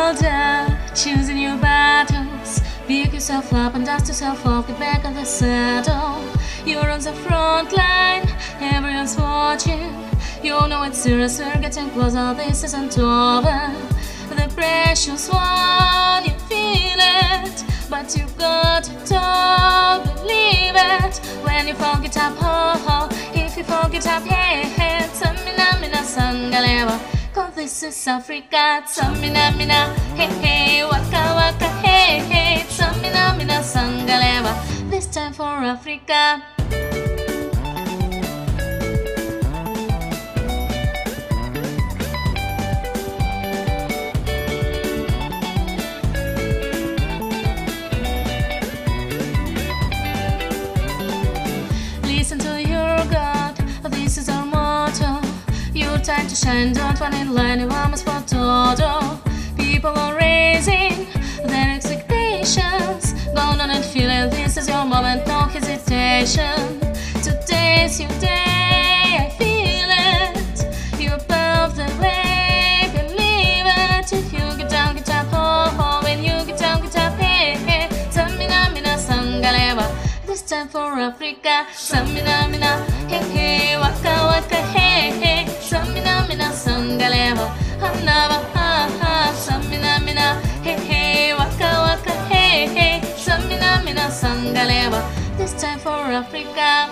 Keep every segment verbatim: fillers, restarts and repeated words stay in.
soldier, choosing your battles. Pick yourself up and dust yourself off, get back on the saddle. You're on the front line, everyone's watching. You know it's serious, we're getting closer, this isn't over. The pressure's one, you feel it, but you've got to believe it. When you forget up, ho ho, if you forget up, hey hey, Samina mina sangaleva. Cause this is Africa, Samina mina, hey hey, waka waka, hey hey, Samina mina sangaleva. This time for Africa. Listen to your God, this is our motto. Your time to shine, don't run in line, you almost for todo. People are raising their expectations. Go on and feel it, this is your moment, no hesitation. Today's your day, I feel it. You pave the way, believe it. If you get down, get up, ho ho. When you get down, get up, hey hey. Samina mina sangaleva. This time for Africa, Samina mina, hey hey, waka waka, hey hey, Samina mina sangaleva, hanava ha ha, Samina mina, hey hey, waka waka, hey hey, Samina mina sangaleva. This time for Africa.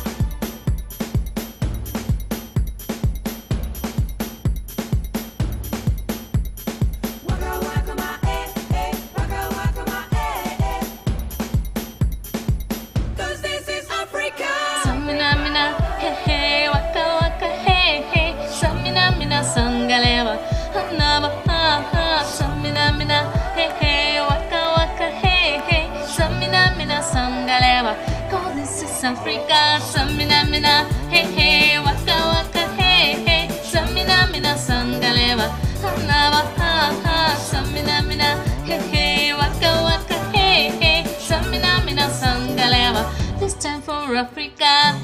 Samina mina, hey hey, waka waka, hey hey, Samina mina sangaleva, hanava ha ha, Samina mina, hey hey, waka waka, hey hey, Samina mina sangaleva. Cause this is Africa, Samina mina, hey hey, waka waka, hey hey, Samina mina sangaleva, hanava ha ha, Samina mina, hey hey, waka waka, hey hey, Samina mina sangaleva. This time for Africa.